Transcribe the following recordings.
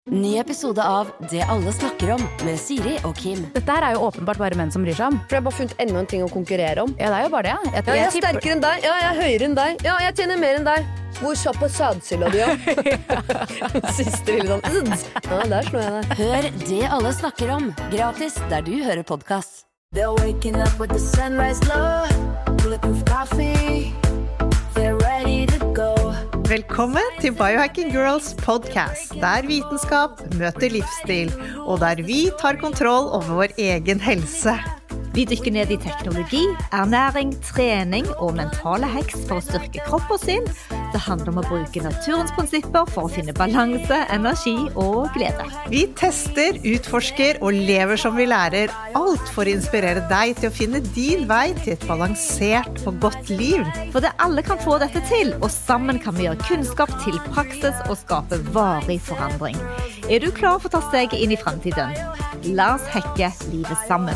Ny episode av Det alle snakker om med Siri og Kim. Dette her jo åpenbart bare menn som bryr seg om. For jeg har bare funnet enda en ting å konkurrere om. Ja, det jo bare det. Ja, jeg er sterkere enn deg. Ja, jeg er høyere enn deg. Ja, jeg tjener mer enn deg. Hvor kjapp på sædcylla di, ja? Siste lille sånn. Ja, der slår jeg deg. Hør Det alle snakker om, gratis der du hører podcast. They're waking up with the sunrise glow, bulletproof coffee, they're ready to go. Velkommen til Biohacking Girls podcast, der vitenskap møter livsstil, og der vi tar kontroll over vår egen helse. Vi dykker ned i teknologi, ernæring, trening og mentale hacks for å styrke kropp og sinn. Det handler om å bruke naturens prinsipper for å finne balanse, energi og glede. Vi tester, utforsker og lever som vi lærer, alt for å inspirere deg til å finne din vei til et balansert og godt liv. For det alle kan få dette til, og sammen kan vi gjøre kunnskap til praksis og skape varig forandring. Er du klar for å ta steget inn i fremtiden? La oss hacke livet sammen.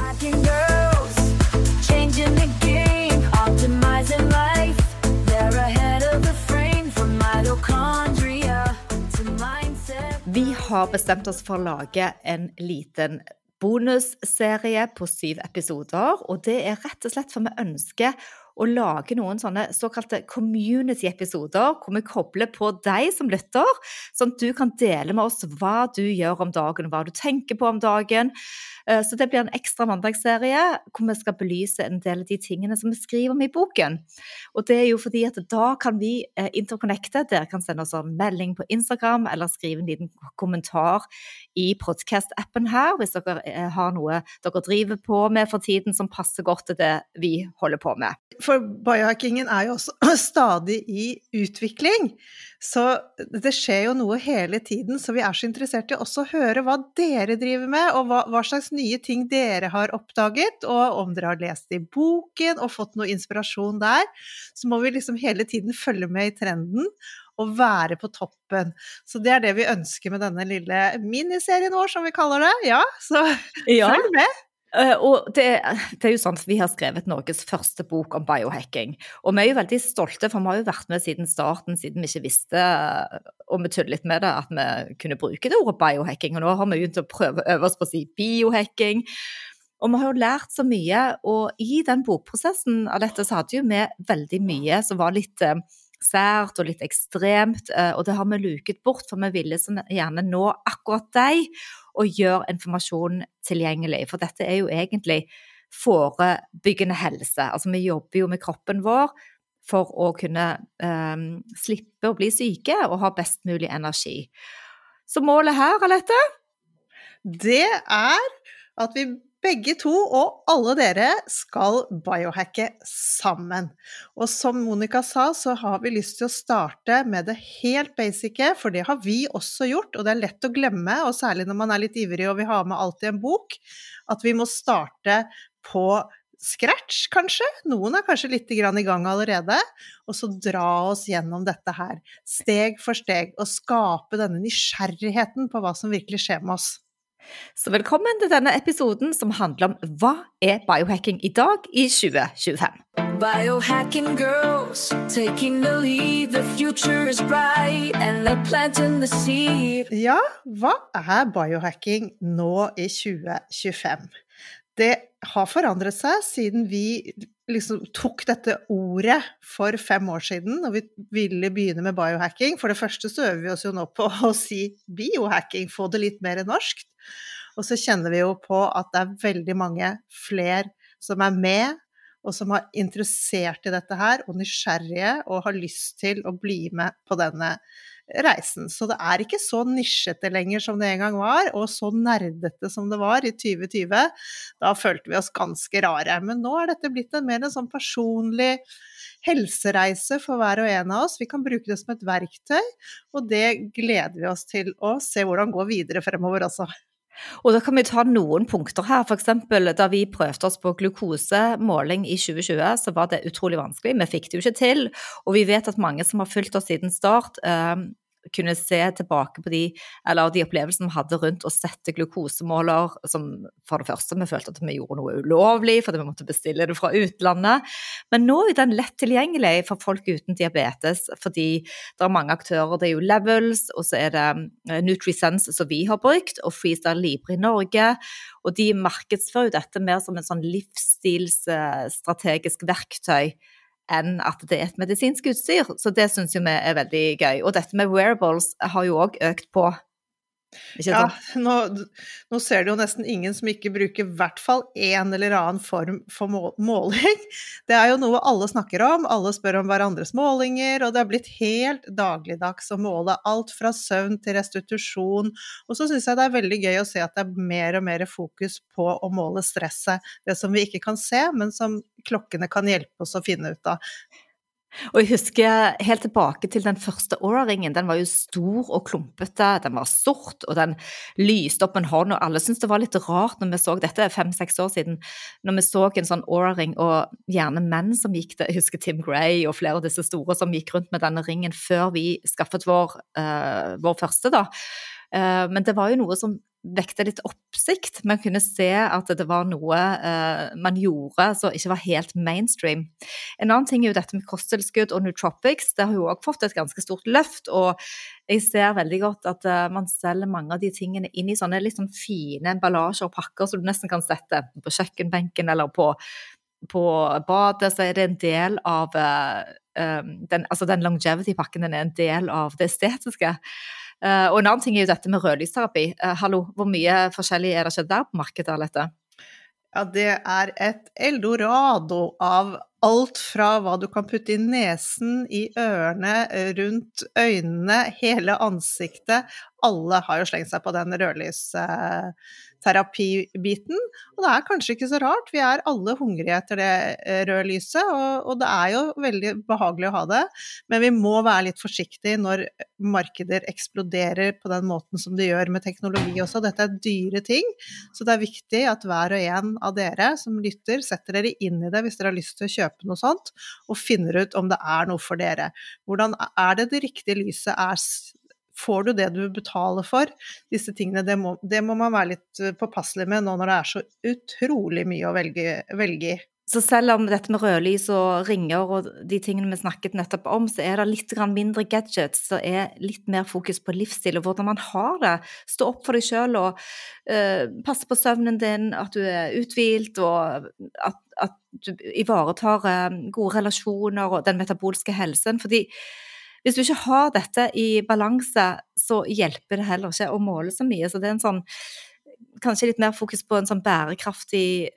Changing the game, optimizing life. They're ahead of the frame from mitochondria to mindset. Vi har bestemt oss for å lage en liten bonusserie på 7 episoder, og det rett og slett for vi ønsker å lage noen sånne såkalte community-episoder, hvor vi kobler på deg som lytter, sånn at du kan dele med oss hva du gjør om dagen, hva du tenker på om dagen. Så det blir en ekstra mandagsserie, hvor vi skal belyse en del av de tingene som vi skriver om i boken. Og det jo fordi at da kan vi interconnecte, dere kan sende oss en melding på Instagram, eller skrive en liten kommentar i podcast-appen her, hvis dere har noe dere driver på med for tiden som passer godt til det vi holder på med. For biohackingen jo også stadig i utvikling, så det skjer jo noe hele tiden, så vi så interessert i også å høre hva dere driver med, og hva slags nye ting dere har oppdaget, og om dere har lest i boken og fått noe inspirasjon der, så må vi liksom hele tiden følge med i trenden og være på toppen. Så det det vi ønsker med denne lille miniserien vår, som vi kaller det. Ja, så følg med! Og det jo sånn at vi har skrevet Norges første bok om biohacking, og vi jo veldig stolte, for vi har jo vært med siden starten, siden vi ikke visste, og vi tullet litt med det, at vi kunne bruke det ordet biohacking, og nå har vi begynt å prøve å øve oss på å si biohacking, og vi har jo lært så mye, og i den bokprosessen av dette så hadde jo vi veldig mye som var litt sært og litt ekstremt, og det har vi luket bort, for vi ville så gjerne nå akkurat deg, og gjøre informasjon tilgjengelig, for dette jo egentlig forebyggende helse. Altså vi jobber jo med kroppen vår for å kunne slippe å bli syke og ha best mulig energi. Så målet her, Alette? Det at vi begge to og alle dere skal biohacke sammen. Og som Monica sa, så har vi lyst til å starte med det helt basice, for det har vi også gjort, og det lett å glemme, og særlig når man litt ivrig og vil ha med alt i en bok, at vi må starte på scratch, kanskje. Noen kanskje litt i gang allerede, og så dra oss gjennom dette her, steg for steg, og skape denne nysgjerrigheten på hva som virkelig skjer med oss. Så velkommen til denne episoden som handler om hva biohacking i dag i 2025. Biohacking girls, taking the lead, the future is bright, and they're planting the seed. Ja, hva biohacking nå i 2025? Det har forandret seg siden vi liksom tok dette ordet for 5 år siden, og vi ville begynne med biohacking. For det første så øver vi oss jo nå på å si biohacking, få det litt mer norsk. Og så kjenner vi jo på at det veldig mange flere som med, og som har interessert i dette her, og nysgjerrige, og har lyst til å bli med på denne reisen. Så det ikke så nisjete lenger som det en gang var, og så nerdete som det var i 2020. Da følte vi oss ganske rare. Men nå dette blitt en sånn personlig helsereise for hver og en av oss. Vi kan bruke det som et verktøy, og det gleder vi oss til å se hvordan gå videre fremover også. Og da kan vi ta noen punkter her, for eksempel da vi prøvde oss på glukosemåling i 2020, så var det utrolig vanskelig, vi fikk det jo ikke til, og vi vet at mange som har fulgt oss siden start kunne se tilbake på de opplevelsene vi hadde rundt å sette glukosemåler, som for det første vi følte at vi gjorde noe ulovlig, fordi vi måtte bestille det fra utlandet. Men nå er den lett tilgjengelig for folk uten diabetes, fordi det er mange aktører. Det er jo Levels, og så er det NutriSense som vi har brukt, og Freestyle Libre i Norge, og de markedsfører jo dette mer som en sånn livsstilsstrategisk verktøy, enn at det er et medisinsk utstyr, så det synes jeg vi er veldig gøy. Og dette med wearables har jo også økt på. Ikke sant? Nå ser det jo nesten ingen som ikke bruker I hvert fall en eller annen form for måling. Det er jo noe alle snakker om, alle spør om hverandres målinger, og det er blitt helt dagligdags å måle alt fra søvn til restitusjon, og så synes jeg det er veldig gøy å se at det er mer og mer fokus på å måle stresset, det som vi ikke kan se, men som klokkene kan hjelpe oss å finne ut av. Og jeg husker helt tilbake til den første Oura-ringen, den var jo stor og klumpete, den var sort, og den lyste opp en hånd, og alle syntes det var litt rart når vi så, dette 5-6 år siden, når vi så en sånn Oura-ring, og gjerne menn som gikk det, jeg husker Tim Gray og flere av disse store som gikk rundt med denne ringen før vi skaffet vår første da. Men det var jo noe som vekte litt oppsikt. Man kunne se at det var noe man gjorde som ikke var helt mainstream. En annen ting er jo dette med kosttilskudd og nootropics. Det har jo også fått et ganske stort løft, og jeg ser veldig godt at man selger mange av de tingene inn i sånne litt sånn fine emballasjer og pakker som du nesten kan sette på kjøkkenbenken eller på badet, så er det en del av den longevity-pakken, den er en del av det estetiske. Og en annen ting er jo dette med rødlysterapi. Hallo, hvor mye forskjellig er det ikke der på markedet, Alette? Ja, det er et eldorado av alt fra hva du kan putte I nesen, I ørene, rundt øynene, hele ansiktet. Alle har jo slengt seg på den rødlysterapibiten, og det er kanskje ikke så rart. Vi er alle hungrige etter det rødlyset, og det er jo veldig behagelig å ha det, men vi må være litt forsiktige når markeder eksploderer på den måten som de gjør med teknologi også. Dette er dyre ting, så det er viktig at hver og en av dere som lytter, setter dere inn I det hvis dere har lyst til å kjøpe noe sånt, og finner ut om det er noe for dere. Hvordan er det riktige lyset er? Får du det du betaler for? Disse tingene, det må man være litt påpasselig med nå når det er så utrolig mye å velge I. Så selv om dette med rødlys og ringer og de tingene vi snakket nettopp om, så er det litt mindre gadgets, så er litt mer fokus på livsstil og hvordan man har det. Stå opp for deg selv og passe på søvnen din, at du er uthvilt og at du ivaretar gode relasjoner og den metabolske helsen, fordi hvis du ikke har dette I balanse, så hjelper det heller ikke å måle så mye, så det er en sånn, kanskje litt mer fokus på en sånn bærekraftig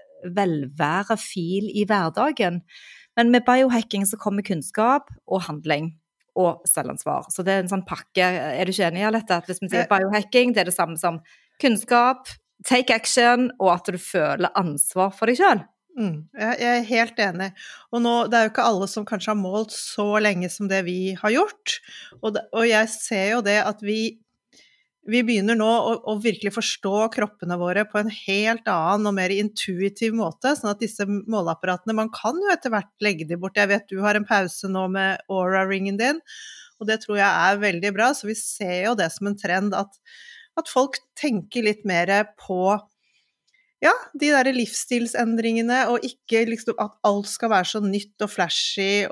velværefil I hverdagen. Men med biohacking så kommer kunnskap og handling og selvansvar. Så det er en sånn pakke, er du ikke enig I Alette? At hvis vi sier biohacking, det er det samme som kunnskap, take action, og at du føler ansvar for deg selv. Jeg er helt enig, og nå, det er jo ikke alle som kanskje har målt så lenge som det vi har gjort, og jeg ser jo det at vi begynner nå å virkelig forstå kroppene våre på en helt annen og mer intuitiv måte, sånn at disse måleapparatene, man kan jo etter hvert legge de bort. Jeg vet du har en pause nå med Oura-ringen din, og det tror jeg er veldig bra, så vi ser jo det som en trend at folk tenker litt mer på de der livsstilsendringene, og ikke liksom at alt skal være så nytt og flashy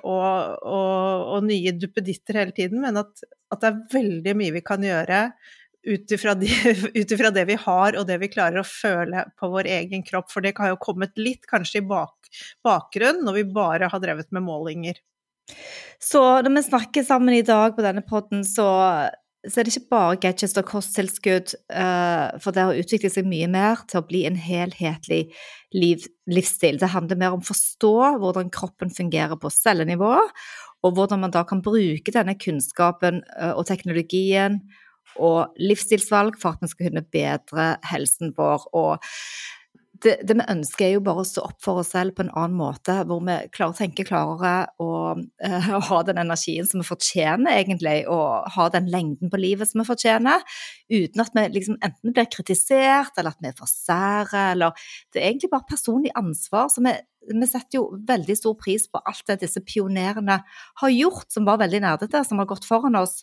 og nye duppeditter hele tiden, men at det er veldig mye vi kan gjøre ut ifra det vi har, og det vi klarer å føle på vår egen kropp, for det har jo kommet litt kanskje I bakgrunn når vi bare har drevet med målinger. Så når vi snakker sammen I dag på denne podden, så er det ikke bare gadgets og kosttilskudd, for det har utviklet seg mye mer til å bli en helhetlig livsstil. Det handler mer om å forstå hvordan kroppen fungerer på cellenivå, og hvordan man da kan bruke denne kunnskapen og teknologien og livsstilsvalg for at man skal kunne bedre helsen vår. Og det vi ønsker jo bare å stå opp for oss selv på en annen måte, hvor vi klarer å tenke klarere og ha den energien som vi fortjener egentlig, og ha den lengden på livet som vi fortjener, uten at vi liksom enten blir kritisert, eller at vi er for sære, eller det er egentlig bare personlig ansvar, så vi setter jo veldig stor pris på alt det disse pionerene har gjort, som var veldig nerdete, som har gått foran oss,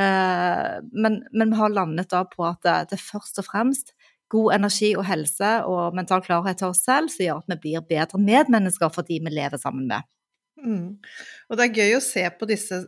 men vi har landet da på at det først og fremst god energi og helse og mental klarhet til oss selv, som gjør at vi blir bedre medmennesker for de vi lever sammen med. Og det er gøy å se på disse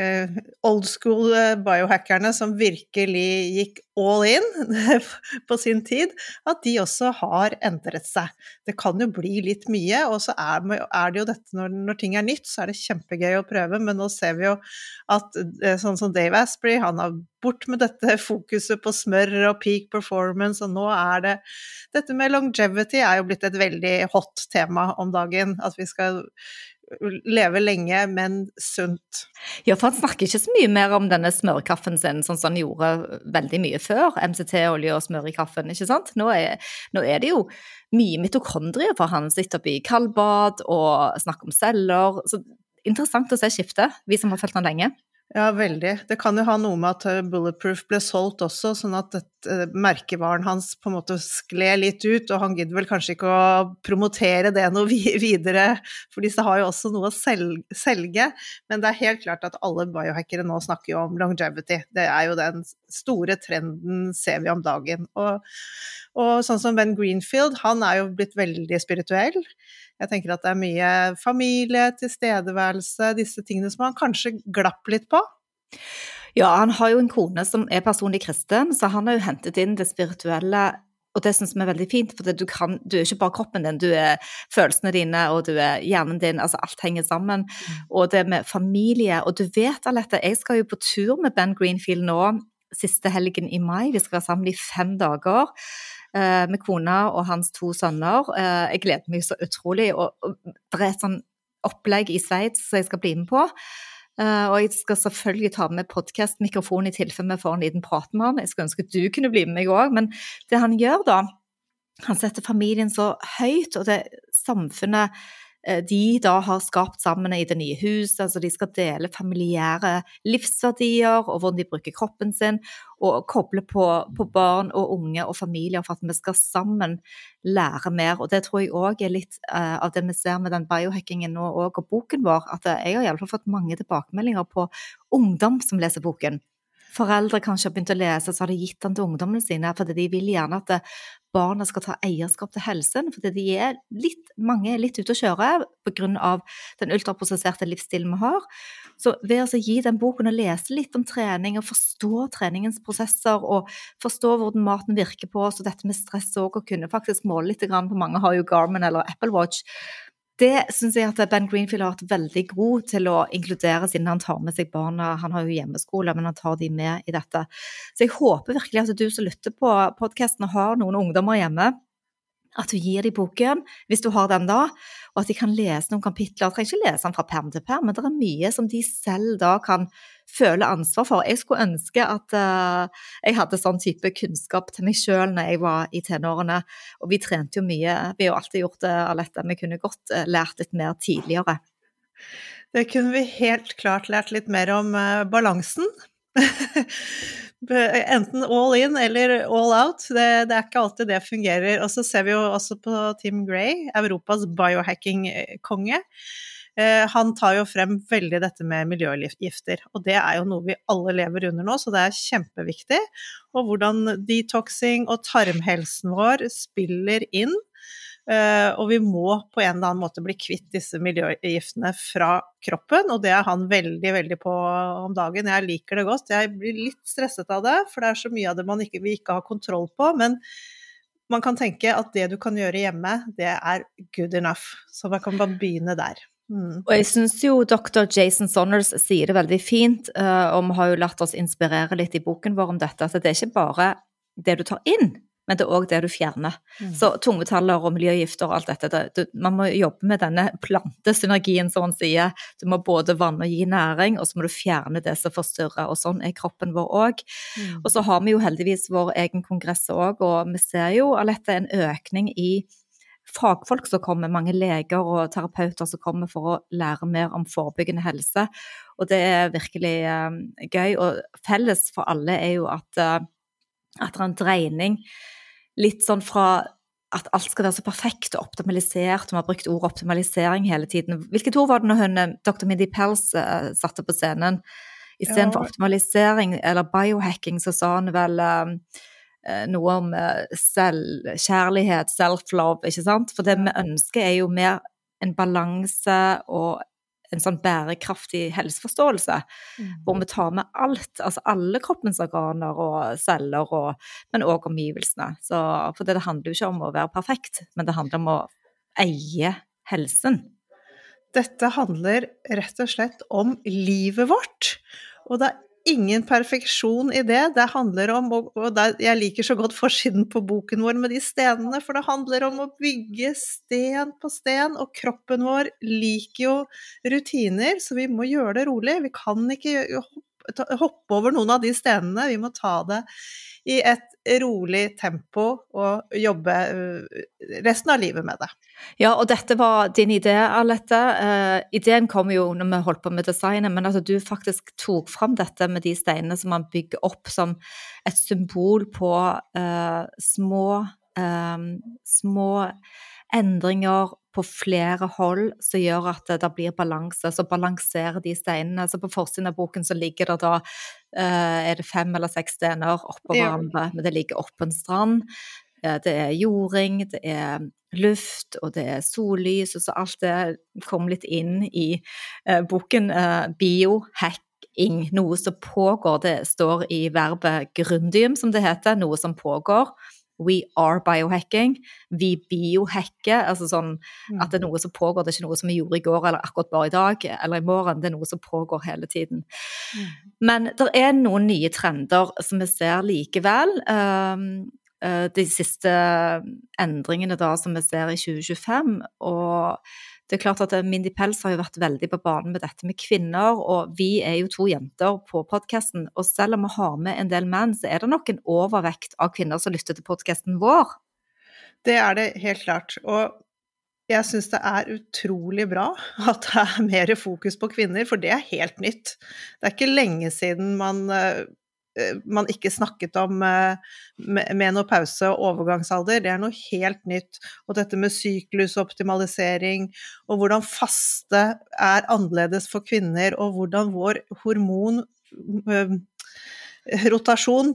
old school biohackerne som virkelig gikk all in på sin tid, at de også har endret seg. Det kan jo bli litt mye, og så er det jo dette når ting er nytt, så er det kjempegøy å prøve, men nå ser vi jo at sånn som Dave Asprey, han har bort med dette fokuset på smør og peak performance, og nå er det dette med longevity er jo blitt et veldig hot tema om dagen, at vi skal leve lenge, men sunt. Ja, for han snakker ikke så mye mer om denne smørkaffen sin, sånn som han gjorde veldig mye før, MCT-olje og smør i kaffen, ikke sant? Nå er det jo mye mitokondrier for han, sitter oppe i kaldbad og snakker om celler, så interessant å se skiftet, vi som har følt han lenge. Ja, veldig. Det kan jo ha noe med at Bulletproof ble solgt også, sånn at merkevaren hans på en måte skled litt ut, og han gidder vel kanskje ikke å promotere det noe videre, for disse har jo også noe å selge, men det er helt klart at alle biohackere nå snakker jo om longevity. Det er jo den store trenden ser vi om dagen, og sånn som Ben Greenfield, han er jo blitt veldig spirituell. Jeg tenker at det er mye familie, tilstedeværelse, disse tingene som han kanskje glapp litt på. Ja, han har jo en kone som er personlig kristen, så han har jo hentet inn det spirituelle, og det synes vi er veldig fint, for du er ikke bare kroppen din, du er følelsene dine, og du er hjernen din, altså alt henger sammen, og det med familie, og du vet Alette, jeg skal jo på tur med Ben Greenfield nå, siste helgen i mai, vi skal være sammen i 5 dager, med kona og hans 2 sønner. Jeg gleder meg så utrolig, og det er et sånn opplegg i Sveits som jeg skal bli med på, og jeg skal selvfølgelig ta med podcast-mikrofon i tilfelle vi får en liten prat med han. Jeg skal ønske at du kunne bli med meg også, men det han gjør da, han setter familien så høyt, og det samfunnet de da har skapt sammen i det nye huset, altså de skal dele familiære livsverdier og hvordan de bruker kroppen sin, og koble på barn og unge og familier for at vi skal sammen lære mer, og det tror jeg også er litt av det vi ser med den biohackingen nå og boken vår, at jeg har i alle fall fått mange tilbakemeldinger på ungdom som leser boken. Foreldre kanskje har begynt å lese, så har de gitt den til ungdommene sine, fordi de vil gjerne at barna skal ta eierskap til helsen, fordi mange er litt ute å kjøre på grunn av den ultraprosesserte livsstilen vi har. Så ved å gi den boken og lese litt om trening, og forstå treningens prosesser, og forstå hvordan maten virker på oss, og dette med stress også, og kunne faktisk måle litt grann, for mange har jo Garmin eller Apple Watch, det synes jeg at Ben Greenfield har vært veldig god til å inkludere siden han tar med seg barna. Han har jo hjemmeskole, men han tar de med i dette. Så jeg håper virkelig at du som lytter på podcasten og har noen ungdommer hjemme, at du gir de boken, hvis du har den da, og at de kan lese noen kapitler. Jeg trenger ikke lese den fra perm til perm, men det er mye som de selv da kan føle ansvar for. Jeg skulle ønske at jeg hadde sånn type kunnskap til meg selv når jeg var i tenårene, og vi trente jo mye. Vi har jo alltid gjort det, Alette. Vi kunne godt lært litt mer tidligere. Det kunne vi helt klart lært litt mer om balansen. Enten all in eller all out, det er ikke alltid det fungerer. Og så ser vi jo også på Tim Gray, Europas biohacking-konge. Han tar jo frem veldig dette med miljøgifter, og det er jo noe vi alle lever under nå, så det er kjempeviktig. Og hvordan detoxing og tarmhelsen vår spiller inn, og vi må på en eller annen måte bli kvitt disse miljøgiftene fra kroppen, og det er han veldig, veldig på om dagen. Jeg liker det godt, jeg blir litt stresset av det, for det er så mye av det vi ikke har kontroll på, men man kan tenke at det du kan gjøre hjemme, det er good enough, så man kan bare begynne der. Og jeg synes jo Dr. Jason Saunders sier det veldig fint, og vi har jo latt oss inspirere litt i boken vår om dette, at det er ikke bare det du tar inn, men det er også det du fjerner. Så tungmetaller og miljøgifter og alt dette, man må jobbe med denne plantesynergien, som man sier. Du må både vanne og gi næring, og så må du fjerne det som forstyrrer, og sånn er kroppen vår også. Og så har vi jo heldigvis vår egen kongress også, og vi ser jo Alette en økning i fagfolk som kommer, mange leger og terapeuter som kommer for å lære mer om forebyggende helse, og det virkelig gøy, og felles for alle jo at det en dreining litt sånn fra at alt skal være så perfekt og optimalisert, og vi har brukt ord optimalisering hele tiden. Hvilket ord var det når Dr. Mindy Pelz satte på scenen? I stedet for optimalisering eller biohacking, så sa han vel noe om kjærlighet, self-love, ikke sant? For det vi ønsker jo mer en balanse og en sånn bærekraftig helseforståelse, hvor vi tar med alt, altså alle kroppens organer og celler, men også omgivelsene. Så, for det handler jo ikke om å være perfekt, men det handler om å eie helsen. Dette handler rett og slett om livet vårt, og det ingen perfeksjon i det. Det handler om, jeg liker så godt forsiden på boken vår med de stenene, for det handler om å bygge sten på sten, og kroppen vår liker jo rutiner, så vi må gjøre det rolig. Vi kan ikke hoppe over noen av de stenene, vi må ta det i et rolig tempo og jobbe resten av livet med det. Ja, og dette var din idé, Alette. Ideen kom jo når vi holdt på med designet, men altså du faktisk tok frem dette med de steinene som man bygger opp som et symbol på små endringer på flere hold som gjør at det blir balanse, så balanserer de steinene. Så på forsiden av boken så ligger det da, det 5 eller 6 stener oppå hverandre, men det ligger oppå en strand. Det jording, det luft, og det sollys, og så alt det kom litt inn i boken. Biohacking, noe som pågår, det står i verbet grundium, som det heter, noe som pågår. We are biohacking, vi biohacker, altså sånn at det noe som pågår, det ikke noe som vi gjorde i går, eller akkurat bare i dag, eller i morgen, det noe som pågår hele tiden. Men det noen nye trender som vi ser likevel, de siste endringene da som vi ser i 2025, og det klart at Mindy Pelz har jo vært veldig på banen med dette med kvinner, og vi jo 2 jenter på podcasten, og selv om vi har med en del menn, så det nok en overvekt av kvinner som lytter til podcasten vår. Det det helt klart, og jeg synes det utrolig bra at det mer fokus på kvinner, for det helt nytt. Det ikke lenge siden man ikke snakket om menopause og overgangsalder, det noe helt nytt, og dette med syklusoptimalisering, og hvordan faste annerledes for kvinner, og hvordan vår hormonrotasjon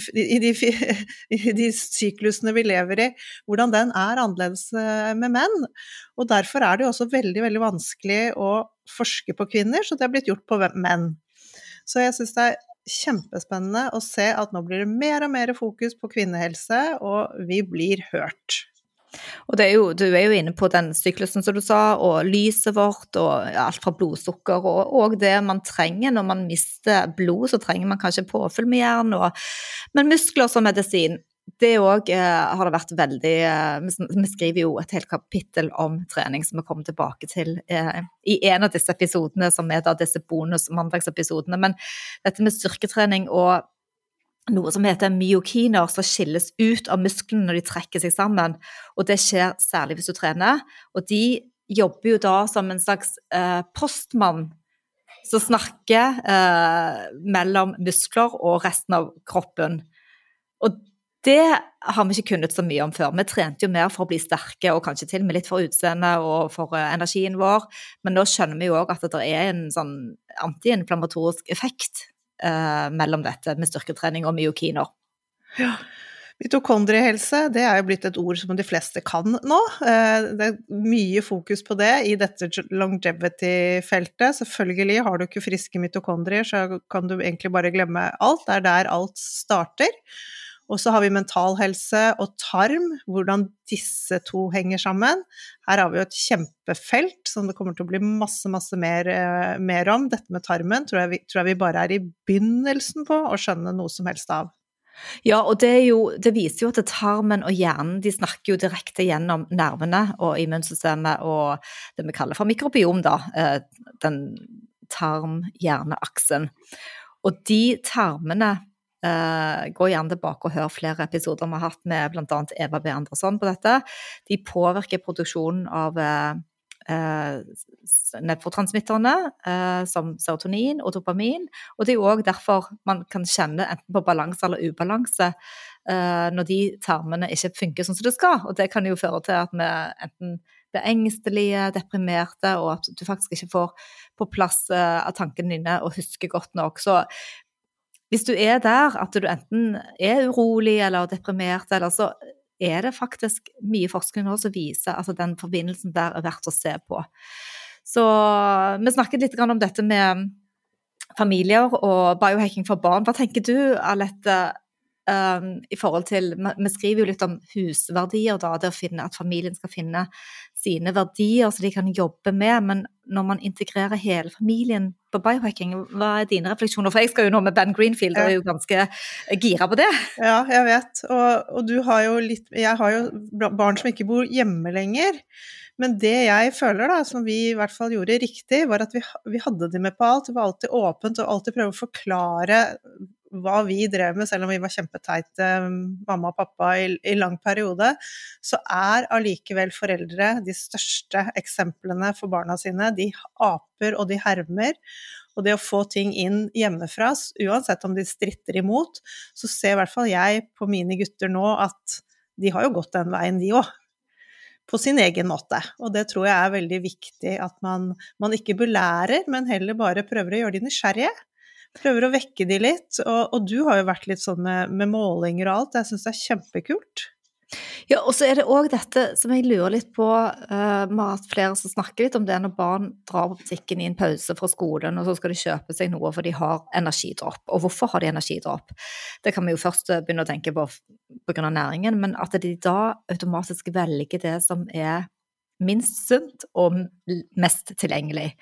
i de syklusene vi lever i, hvordan den annerledes med menn, og derfor det jo også veldig, veldig vanskelig å forske på kvinner, så det blitt gjort på menn. Så jeg synes det kjempespennende å se at nå blir det mer og mer fokus på kvinnehelse, og vi blir hørt. Og du jo inne på den syklusen som du sa, og lyset vårt, og alt fra blodsukker, og det man trenger når man mister blod, så trenger man kanskje påfyll med jern, men muskler som medisin, det også har det vært veldig, vi skriver jo et helt kapittel om trening som vi kommer tilbake til i en av disse episodene, som da disse bonus-mandagsepisodene, men dette med styrketrening og noe som heter myokiner, som skilles ut av musklene når de trekker seg sammen, og det skjer særlig hvis du trener, og de jobber jo da som en slags postmann som snakker mellom muskler og resten av kroppen, og det har vi ikke kunnet så mye om før. Vi trente jo mer for å bli sterke, og kanskje til og med litt for utseende og for energien vår, men nå skjønner vi jo også at det en sånn antiinflammatorisk effekt mellom dette med styrketrening og myokiner. Ja, mitokondriehelse, det jo blitt et ord som de fleste kan nå. Det mye fokus på det i dette longevity-feltet. Selvfølgelig har du ikke friske mitokondrier, så kan du egentlig bare glemme alt. Det der alt starter. Og så har vi mental helse og tarm, hvordan disse 2 henger sammen. Her har vi jo et kjempefelt som det kommer til å bli masse mer om. Dette med tarmen tror jeg vi bare i begynnelsen på å skjønne noe som helst av. Ja, og det viser jo at tarmen og hjernen, de snakker jo direkte gjennom nervene og immunsystemet og det vi kaller for mikrobiom da, den tarm-hjerneaksen. Og de tarmene gå gjerne tilbake og hør flere episoder vi har hatt med blant annet Eva B. Andersson på dette. De påvirker produksjonen av nevrotransmitterne som serotonin og dopamin, og det også derfor man kan kjenne enten på balanse eller ubalanse når de tarmene ikke funker sånn som det skal, og det kan jo føre til at vi enten blir engstelige, deprimerte, og at du faktisk ikke får på plass av tankene dine og husker godt nok. Så hvis du der, at du enten urolig eller deprimert, eller så det faktisk mye forskning nå som viser at den forbindelsen der verdt å se på. Så vi snakket litt om dette med familier og biohacking for barn. Hva tenker du, Alette, i forhold til, vi skriver jo litt om husverdier da, det å finne at familien skal finne sine verdier så de kan jobbe med, men når man integrerer hele familien på biohacking, hva dine refleksjoner? For jeg skal jo nå med Ben Greenfield, og jo ganske gira på det. Ja, jeg vet, og du har jo jeg har jo barn som ikke bor hjemme lenger, men det jeg føler da, som vi i hvert fall gjorde riktig, var at vi hadde det med på alt, det var alltid åpent, og alltid prøve å forklare hva vi drev med, selv om vi var kjempeteite mamma og pappa i lang periode, så allikevel foreldre de største eksemplene for barna sine. De aper og de hermer, og det å få ting inn hjemmefra, uansett om de stritter imot, så ser i hvert fall jeg på mine gutter nå at de har jo gått den veien de også, på sin egen måte. Og det tror jeg veldig viktig, at man ikke belærer, men heller bare prøver å gjøre de nysgjerrige. Prøver å vekke de litt, og du har jo vært litt sånn med målinger og alt, jeg synes det kjempekult. Ja, og så det også dette som jeg lurer litt på, med at flere som snakker litt om det når barn drar på butikken i en pause fra skolen, og så skal de kjøpe seg noe for de har energidropp. Og hvorfor har de energidropp? Det kan vi jo først begynne å tenke på grunn av næringen, men at de da automatisk velger det som minst sunt og mest tilgjengelig.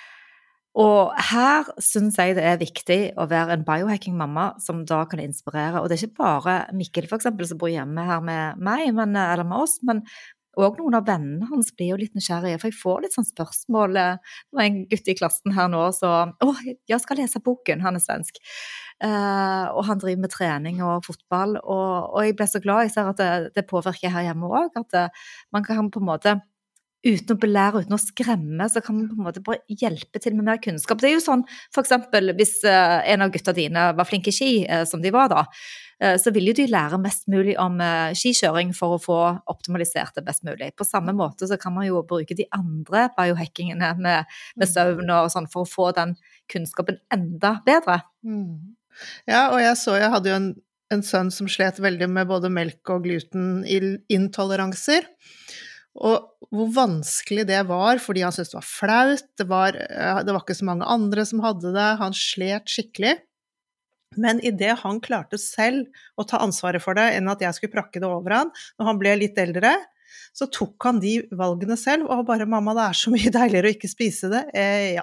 Og her synes jeg det viktig å være en biohacking-mamma som da kan inspirere, og det ikke bare Mikkel for eksempel som bor hjemme her med meg, eller med oss, men også noen av vennene hans blir jo litt nysgjerrige, for jeg får litt sånn spørsmål. Det var en gutt i klassen her nå, så jeg skal lese boken, han svensk, og han driver med trening og fotball, og jeg ble så glad, jeg ser at det påvirker her hjemme også, at man kan på en måte uten å belære, uten å skremme, så kan man på en måte bare hjelpe til med mer kunnskap. Det jo sånn, for eksempel, hvis en av gutta dine var flink i ski, som de var da, så vil jo de lære mest mulig om skikjøring for å få optimalisert det best mulig. På samme måte så kan man jo bruke de andre biohackingene med søvn og sånn, for å få den kunnskapen enda bedre. Ja, og jeg hadde jo en sønn som slet veldig med både melk og glutenintoleranser, og hvor vanskelig det var, fordi han syntes det var flaut, det var ikke så mange andre som hadde det, han slet skikkelig. Men i det han klarte selv å ta ansvaret for det, enn at jeg skulle prakke det over han, når han ble litt eldre, så tok han de valgene selv, og bare, mamma, det så mye deiligere å ikke spise det.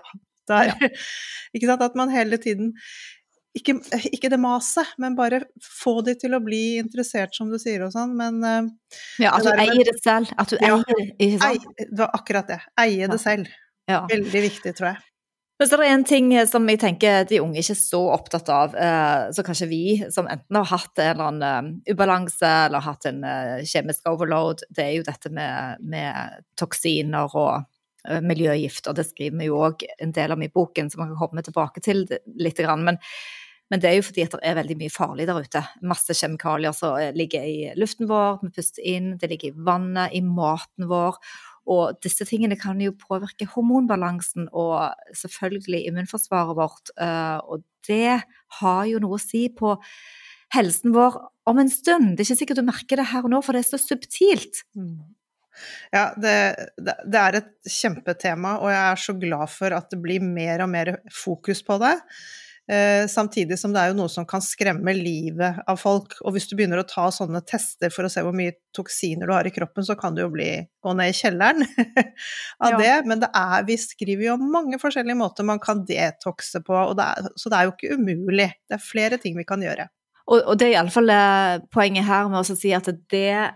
Ikke sant, at man hele tiden ikke det maset, men bare få de til å bli interessert, som du sier og sånn, men ja, at du eier det selv, at du eier det, ikke sant? Det var akkurat det, eie det selv. Ja. Veldig viktig, tror jeg. Men så det en ting som jeg tenker de unge ikke er så opptatt av, så kanskje vi som enten har hatt en eller annen ubalanse, eller hatt en kjemisk overload, det jo dette med toksiner og miljøgifter, det skriver vi jo også en del om i boken, så man kan komme tilbake til litt grann, men det jo fordi at det veldig mye farlig der ute. Masse kjemikalier som ligger i luften vår, vi puster inn, det ligger i vannet, i maten vår, og disse tingene kan jo påvirke hormonbalansen og selvfølgelig immunforsvaret vårt, og det har jo noe å si på helsen vår om en stund. Det ikke sikkert du merker det her og nå, for det så subtilt. Ja, det et kjempetema, og jeg så glad for at det blir mer og mer fokus på det. Samtidig som det jo noe som kan skremme livet av folk, og hvis du begynner å ta sånne tester for å se hvor mye toksiner du har i kroppen, så kan du jo gå ned i kjelleren av det, men vi skriver jo om mange forskjellige måter man kan detoxe på, og så det jo ikke umulig, det flere ting vi kan gjøre. Og det i alle fall poenget her med å si at det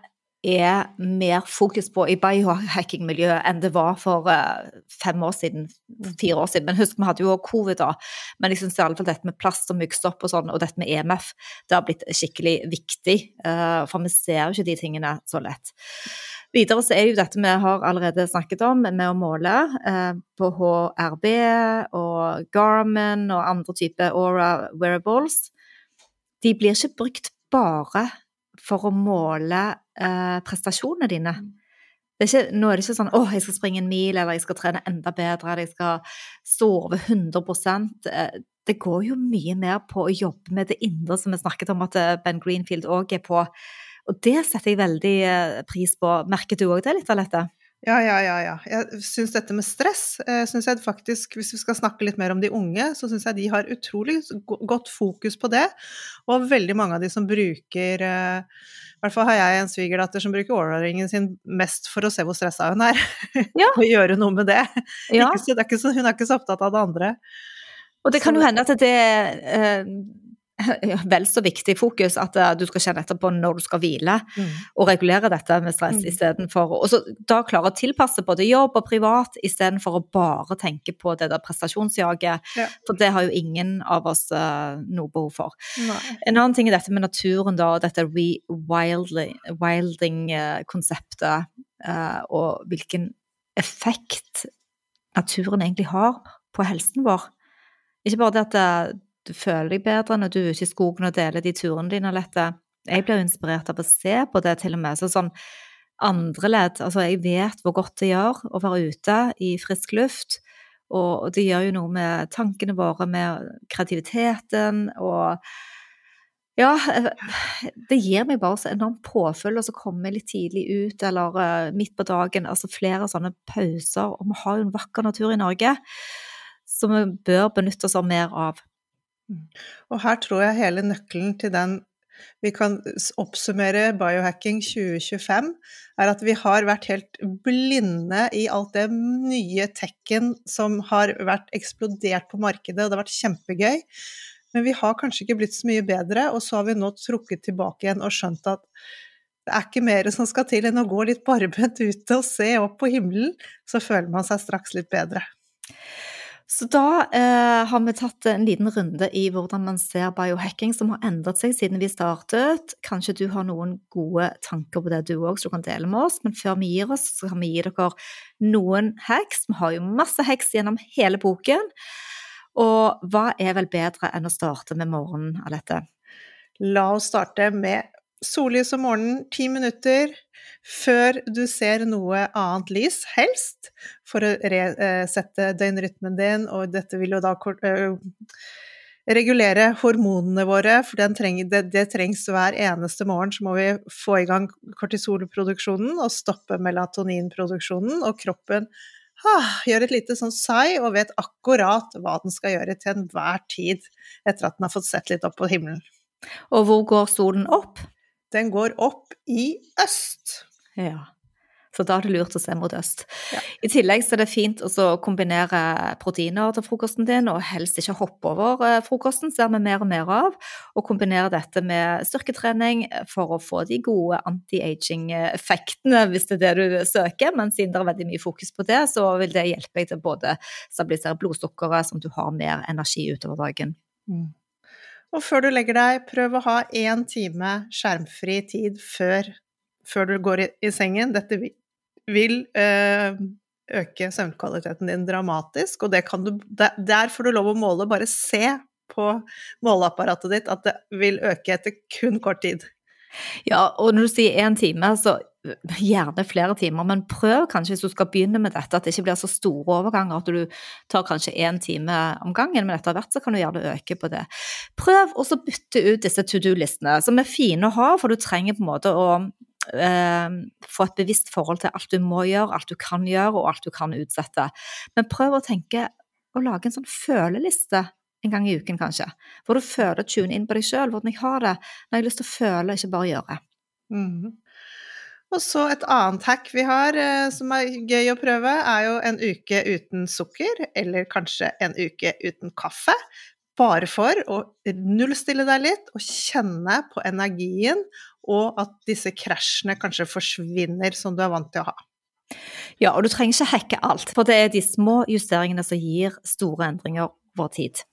mer fokus på i biohacking-miljøet enn det var for 5 år siden, 4 år siden. Men husk, vi hadde jo covid da, men jeg synes i alle fall dette med plast og myggstopp og sånn, og dette med EMF, det har blitt skikkelig viktig, for vi ser jo ikke de tingene så lett. Videre så jo dette vi har allerede snakket om, med å måle på HRB og Garmin og andre typer Aura wearables. De blir ikke brukt bare for å måle prestasjonene dine. Nå det ikke sånn, jeg skal springe en mil, eller jeg skal trene enda bedre, eller jeg skal sove 100%. Det går jo mye mer på å jobbe med det indre, som vi snakket om at Ben Greenfield også på. Og det setter jeg veldig pris på. Merker du også det litt, Alette? Ja. Jeg synes dette med stress, synes jeg faktisk, hvis vi skal snakke litt mer om de unge, så synes jeg de har utrolig godt fokus på det, og veldig mange av de som bruker, i hvert fall har jeg en svigerdatter som bruker Oura-ringen sin mest for å se hvor stresset hun Ja. og gjøre noe med det. Ja. Hun er ikke så opptatt av det andre. Og det kan jo hende at det vel så viktig fokus at du skal kjenne etterpå når du skal hvile og regulere dette med stress i stedet for, og så da klare å tilpasse både jobb og privat i stedet for å bare tenke på det der prestasjonsjaget, for det har jo ingen av oss noe behov for. Nei. En annen ting dette med naturen da, og dette wilding-konseptet og hvilken effekt naturen egentlig har på helsen vår. Ikke bare det at du føler deg bedre når du ute i skogen og deler de turene dine, Alette. Jeg blir jo inspirert av å se på det til og med. Så sånn andre ledd, altså jeg vet hvor godt det gjør å være ute i frisk luft, og det gjør jo noe med tankene våre, med kreativiteten, og ja, det gir meg bare så enormt påfølg, og så kommer jeg litt tidlig ut, eller midt på dagen, altså flere sånne pauser, og vi har jo en vakker natur i Norge, som vi bør benytte oss mer av. Og her tror jeg hele nøkkelen til den, vi kan oppsummere biohacking 2025, at vi har vært helt blinde i alt det nye tekken som har vært eksplodert på markedet, og det har vært kjempegøy, men vi har kanskje ikke blitt så mye bedre, og så har vi nå trukket tilbake igjen og skjønt at det ikke mer som skal til enn å gå litt barbent ute og se opp på himmelen, så føler man seg straks litt bedre. Så da har vi tatt en liten runde i hvordan man ser biohacking som har endret seg siden vi startet. Kanskje du har noen gode tanker på det du også, så du kan dele med oss, men før vi gir oss, så kan vi gi dere noen hacks. Vi har jo masse hacks gjennom hele boken, og hva vel bedre enn å starte med morgenen, Alette? La oss starte med sollys om morgenen, 10 minutter, før du ser noe annet lys, helst, for å sette døgnrytmen din, og dette vil jo da regulere hormonene våre, for det trengs hver eneste morgen, så må vi få i gang kortisolproduksjonen og stoppe melatoninproduksjonen, og kroppen gjør et lite sånn sigh, og vet akkurat hva den skal gjøre til enhver tid, etter at den har fått sett litt opp på himmelen. Og hvor går solen opp? Den går opp i øst. Ja, så da det lurt å se mot øst. Ja. I tillegg så det fint å kombinere proteiner til frokosten din, og helst ikke hoppe over frokosten, ser vi mer og mer av, og kombinere dette med styrketrening for å få de gode anti-aging-effektene, hvis det det du søker, men siden det veldig mye fokus på det, så vil det hjelpe deg til både stabilisere blodsukkeret, som du har mer energi utover dagen. Og før du legger deg, prøv å ha 1 time skjermfri tid før du går i sengen. Dette vil øke søvnkvaliteten din dramatisk, og der får du lov å måle, bare se på måleapparatet ditt at det vil øke etter kun kort tid. Ja, og når du sier 1 time, så gjerne flere timer, men prøv kanskje hvis du skal begynne med dette, at det ikke blir så store overganger, at du tar kanskje 1 time om gangen, men etter hvert så kan du gjerne øke på det. Prøv også å bytte ut disse to-do-listene, som fine å ha, for du trenger på en måte å få et bevisst forhold til alt du må gjøre, alt du kan gjøre, og alt du kan utsette. Men prøv å tenke å lage en sånn føleliste en gang i uken kanskje, hvor du føler tune inn på deg selv, hvordan jeg har det, når jeg har lyst til å føle, ikke bare gjøre. Og så et annet hack vi har som gøy å prøve, jo en uke uten sukker, eller kanskje en uke uten kaffe, bare for å nullstille deg litt, og kjenne på energien og at disse krasjene kanskje forsvinner som du vant til å ha. Ja, og du trenger ikke hacke alt, for det de små justeringene som gir store endringer over tid.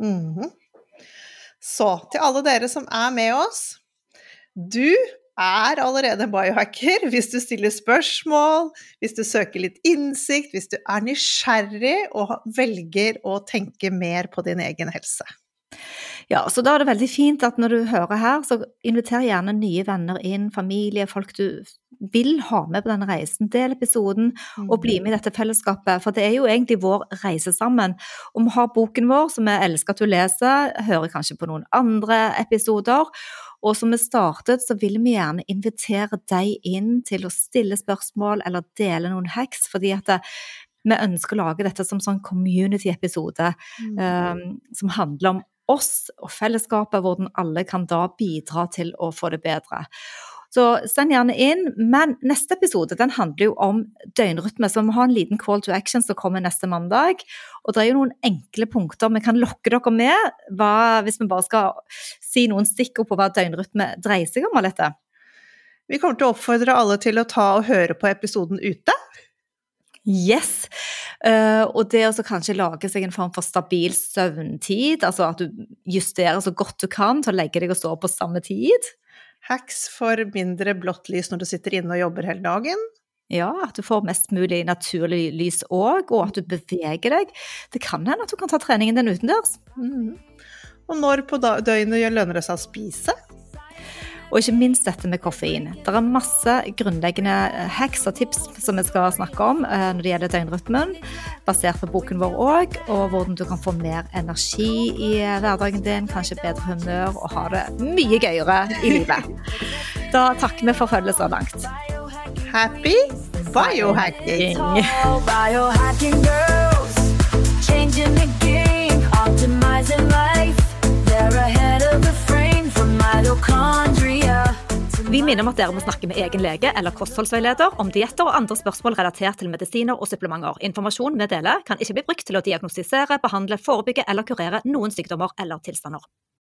Så, til alle dere som med oss, du allerede en biohacker hvis du stiller spørsmål, hvis du søker litt innsikt, hvis du nysgjerrig og velger å tenke mer på din egen helse. Ja, så da det veldig fint at når du hører her, så inviter gjerne nye venner inn, familie, folk du vil ha med på denne reisen, del episoden og bli med i dette fellesskapet, for det jo egentlig vår reise sammen. Og vi har boken vår, som jeg elsker at du leser, hører kanskje på noen andre episoder, og som vi startet, så vil vi gjerne invitere deg inn til å stille spørsmål eller dele noen hacks, fordi at vi ønsker å lage dette som sånn community-episode som handler om oss og fellesskapet, hvor alle kan da bidra til å få det bedre. Så send gjerne inn, men neste episode den handler jo om døgnrytme, så vi har en liten call to action som kommer neste mandag, og det jo noen enkle punkter vi kan lokke dere med, hvis vi bare skal si noen stikkord på hva døgnrytme dreier seg om, Alette. Vi kommer til å oppfordre alle til å ta og høre på episoden ute. Yes, og det å kanskje lage seg en form for stabil søvntid, altså at du justerer så godt du kan til å legge deg og stå på samme tid. Hacks for mindre blått lys når du sitter inne og jobber hele dagen. Ja, at du får mest mulig naturlig lys også, og at du beveger deg. Det kan hende at du kan ta treningen din utendørs. Og når på døgnet lønner det seg å spise? Og ikke minst dette med koffein. Det masse grunnleggende hacks og tips som vi skal snakke om når det gjelder døgnrytmen, basert på boken vår også, og hvordan du kan få mer energi i hverdagen din, kanskje bedre humør, og ha det mye gøyere i livet. Da takker vi for følget så langt. Happy biohacking! Biohacking girls, changing the game, optimizing life. They're ahead of the frame from mitochondria. Vi minner om at dere må snakke med egen lege eller kostholdsveileder om dietter og andre spørsmål relatert til medisiner og supplementer. Informasjon vi deler kan ikke bli brukt til å diagnostisere, behandle, forebygge eller kurere noen sykdommer eller tilstander.